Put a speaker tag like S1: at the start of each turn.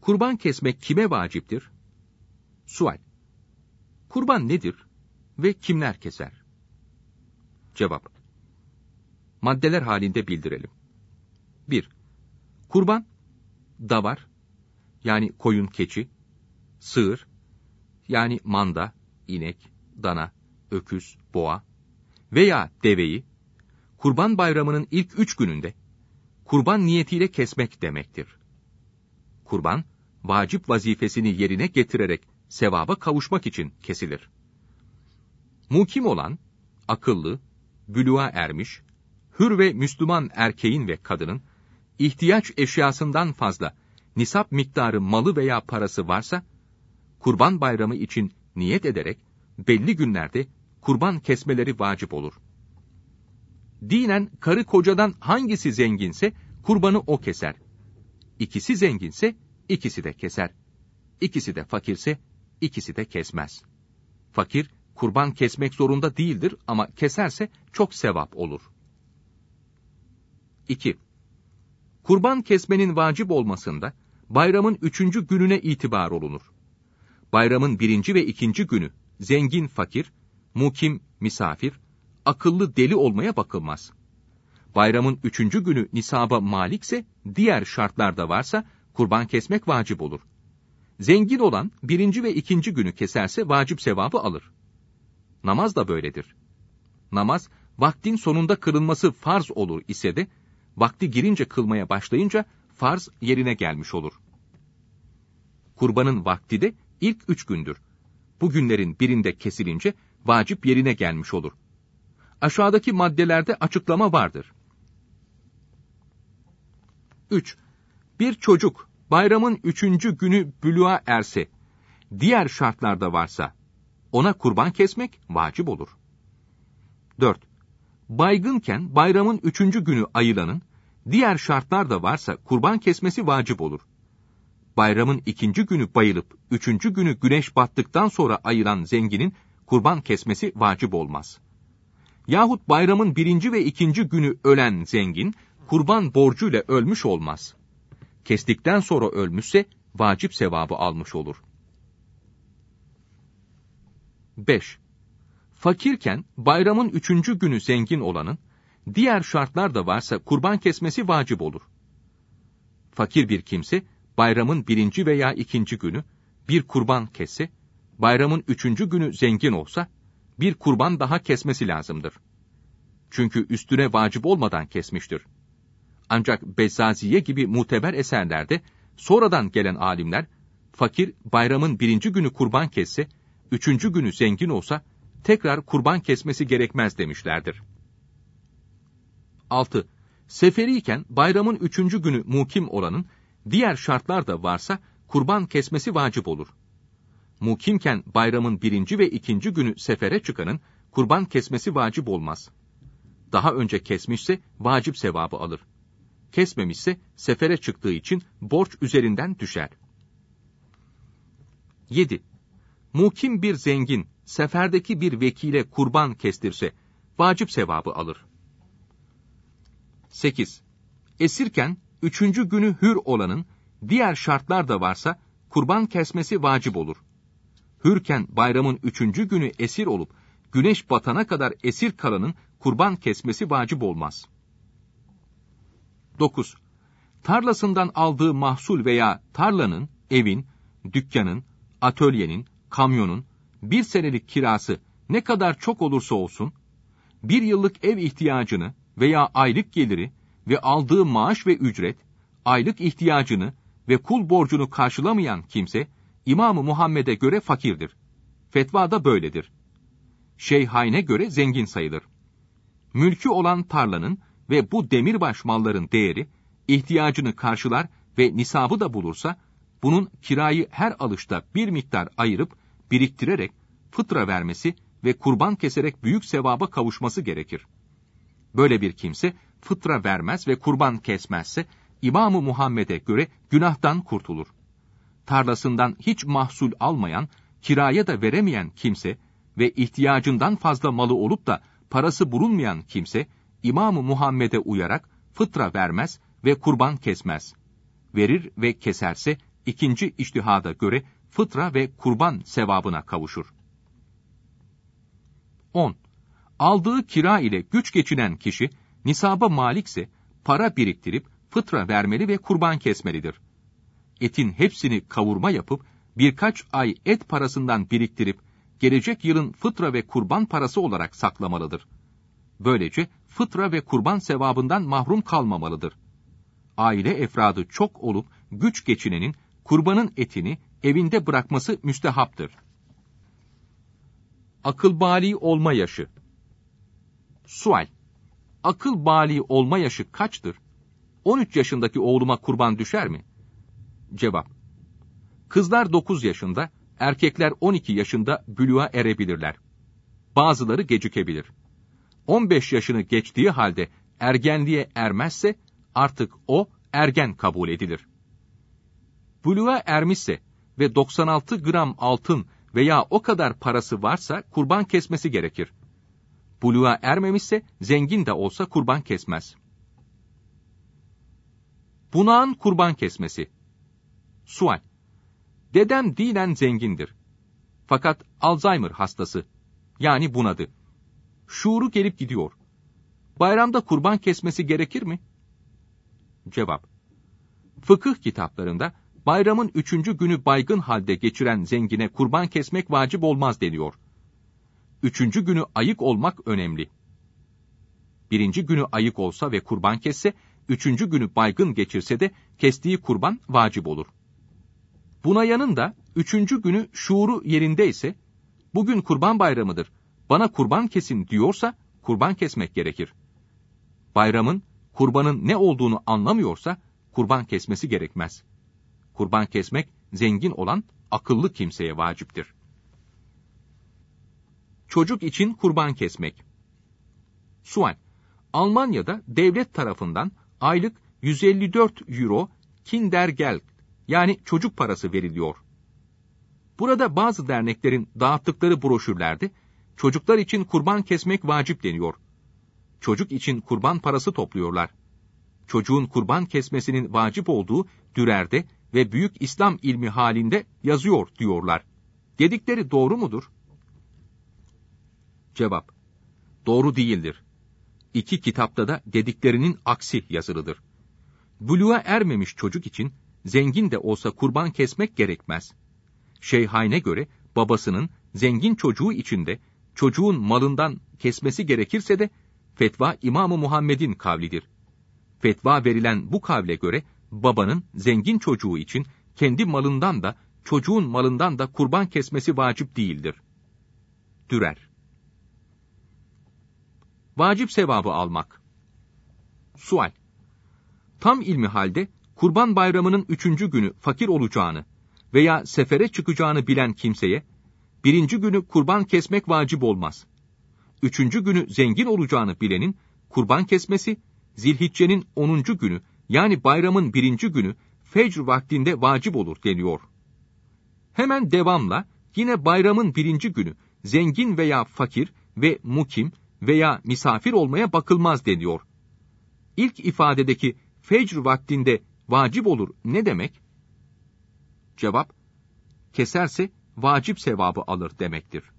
S1: Kurban kesmek kime vaciptir? Sual. Kurban nedir ve kimler keser? Cevap. Maddeler halinde bildirelim. 1. Kurban, davar, yani koyun, keçi, sığır, yani manda, inek, dana, öküz, boğa veya deveyi, Kurban Bayramı'nın ilk 3 gününde kurban niyetiyle kesmek demektir. Kurban, vacip vazifesini yerine getirerek sevaba kavuşmak için kesilir. Mukim olan, akıllı, büluğa ermiş, hür ve Müslüman erkeğin ve kadının, ihtiyaç eşyasından fazla nisap miktarı malı veya parası varsa, Kurban Bayramı için niyet ederek belli günlerde kurban kesmeleri vacip olur. Dinen karı kocadan hangisi zenginse kurbanı o keser. İkisi zenginse ikisi de keser. İkisi de fakirse ikisi de kesmez. Fakir kurban kesmek zorunda değildir ama keserse çok sevap olur. 2. Kurban kesmenin vacip olmasında bayramın 3. gününe itibar olunur. Bayramın 1. ve 2. günü zengin fakir, mukim misafir, akıllı deli olmaya bakılmaz. Bayramın 3. günü nisaba malikse, diğer şartlarda varsa kurban kesmek vacip olur. Zengin olan 1. ve 2. günü keserse vacip sevabı alır. Namaz da böyledir. Namaz, vaktin sonunda kılınması farz olur ise de, vakti girince kılmaya başlayınca farz yerine gelmiş olur. Kurbanın vakti de ilk 3 gündür. Bu günlerin birinde kesilince vacip yerine gelmiş olur. Aşağıdaki maddelerde açıklama vardır. 3. Bir çocuk bayramın 3. günü bülüğa erse, diğer şartlarda varsa, ona kurban kesmek vacip olur. 4. Baygınken bayramın 3. günü ayılanın, diğer şartlarda varsa kurban kesmesi vacip olur. Bayramın 2. günü bayılıp 3. günü güneş battıktan sonra ayılan zenginin kurban kesmesi vacip olmaz. Yahut bayramın 1. ve 2. günü ölen zengin, kurban borcuyla ölmüş olmaz. Kestikten sonra ölmüşse, vacip sevabı almış olur. 5. Fakirken, bayramın 3. günü zengin olanın, diğer şartlar da varsa kurban kesmesi vacip olur. Fakir bir kimse, bayramın 1. veya 2. günü, bir kurban kesse, bayramın 3. günü zengin olsa, bir kurban daha kesmesi lazımdır. Çünkü üstüne vacip olmadan kesmiştir. Ancak Bezzaziye gibi muteber eserlerde, sonradan gelen alimler, fakir bayramın 1. günü kurban kesse, 3. günü zengin olsa, tekrar kurban kesmesi gerekmez demişlerdir. 6. Seferiyken bayramın 3. günü mukim olanın, diğer şartlar da varsa, kurban kesmesi vacip olur. Mukimken bayramın 1. ve 2. günü sefere çıkanın, kurban kesmesi vacip olmaz. Daha önce kesmişse, vacip sevabı alır. Kesmemişse, sefere çıktığı için borç üzerinden düşer. 7. Mukim bir zengin, seferdeki bir vekile kurban kestirse, vacip sevabı alır. 8. Esirken, 3. günü hür olanın, diğer şartlar da varsa, kurban kesmesi vacip olur. Hürken bayramın 3. günü esir olup, güneş batana kadar esir kalanın kurban kesmesi vacip olmaz. 9. Tarlasından aldığı mahsul veya tarlanın, evin, dükkanın, atölyenin, kamyonun, 1 senelik kirası ne kadar çok olursa olsun, 1 yıllık ev ihtiyacını veya aylık geliri ve aldığı maaş ve ücret, aylık ihtiyacını ve kul borcunu karşılamayan kimse, İmam-ı Muhammed'e göre fakirdir. Fetva da böyledir. Şeyhayn'e göre zengin sayılır. Mülkü olan tarlanın ve bu demirbaş malların değeri, ihtiyacını karşılar ve nisabı da bulursa, bunun kirayı her alışta bir miktar ayırıp, biriktirerek, fıtra vermesi ve kurban keserek büyük sevaba kavuşması gerekir. Böyle bir kimse, fıtra vermez ve kurban kesmezse, İmam-ı Muhammed'e göre günahtan kurtulur. Tarlasından hiç mahsul almayan, kiraya da veremeyen kimse ve ihtiyacından fazla malı olup da parası bulunmayan kimse, İmam-ı Muhammed'e uyarak fıtra vermez ve kurban kesmez. Verir ve keserse ikinci içtihada göre fıtra ve kurban sevabına kavuşur. 10. Aldığı kira ile güç geçinen kişi, nisaba malikse, para biriktirip fıtra vermeli ve kurban kesmelidir. Etin hepsini kavurma yapıp, birkaç ay et parasından biriktirip, gelecek yılın fıtra ve kurban parası olarak saklamalıdır. Böylece fıtra ve kurban sevabından mahrum kalmamalıdır. Aile efradı çok olup güç geçinenin kurbanın etini evinde bırakması müstehaptır. Akıl bâli olma yaşı. Sual: Akıl bâli olma yaşı kaçtır? 13 yaşındaki oğluma kurban düşer mi? Cevap: Kızlar 9 yaşında, erkekler 12 yaşında bülüğa erebilirler. Bazıları gecikebilir. 15 yaşını geçtiği halde ergenliğe ermezse artık o ergen kabul edilir. Bülüğa ermişse ve 96 gram altın veya o kadar parası varsa kurban kesmesi gerekir. Bülüğa ermemişse zengin de olsa kurban kesmez. Bunağın kurban kesmesi. Sual: Dedem dinen zengindir. Fakat Alzheimer hastası, yani bunadı. Şuuru gelip gidiyor. Bayramda kurban kesmesi gerekir mi? Cevap: Fıkıh kitaplarında bayramın 3. günü baygın halde geçiren zengine kurban kesmek vacip olmaz deniyor. 3. günü ayık olmak önemli. 1. günü ayık olsa ve kurban kesse, 3. günü baygın geçirse de kestiği kurban vacip olur. Bunayanın da 3. günü şuuru yerindeyse, bugün kurban bayramıdır, bana kurban kesin diyorsa kurban kesmek gerekir. Bayramın, kurbanın ne olduğunu anlamıyorsa kurban kesmesi gerekmez. Kurban kesmek zengin olan akıllı kimseye vaciptir. Çocuk için kurban kesmek. Sual: Almanya'da devlet tarafından aylık 154 euro Kindergeld, yani çocuk parası veriliyor. Burada bazı derneklerin dağıttıkları broşürlerde çocuklar için kurban kesmek vacip deniyor. Çocuk için kurban parası topluyorlar. Çocuğun kurban kesmesinin vacip olduğu Dürer'de ve Büyük İslam ilmi halinde yazıyor diyorlar. Dedikleri doğru mudur? Cevap: Doğru değildir. 2 kitapta da dediklerinin aksi yazılıdır. Buluğa ermemiş çocuk için zengin de olsa kurban kesmek gerekmez. Şeyhayn'e göre babasının zengin çocuğu için de çocuğun malından kesmesi gerekirse de fetva İmam-ı Muhammed'in kavlidir. Fetva verilen bu kavle göre babanın zengin çocuğu için kendi malından da çocuğun malından da kurban kesmesi vacip değildir. Dürer. Vacip sevabı almak. Sual: Tam ilmi halde kurban bayramının 3. günü fakir olacağını veya sefere çıkacağını bilen kimseye 1. günü kurban kesmek vacip olmaz. 3. günü zengin olacağını bilenin kurban kesmesi Zilhicce'nin 10. günü, yani bayramın 1. günü fecr vaktinde vacip olur deniyor. Hemen devamla yine bayramın 1. günü zengin veya fakir ve mukim veya misafir olmaya bakılmaz deniyor. İlk ifadedeki fecr vaktinde vacip olur ne demek? Cevap: Keserse vacip sevabı alır demektir.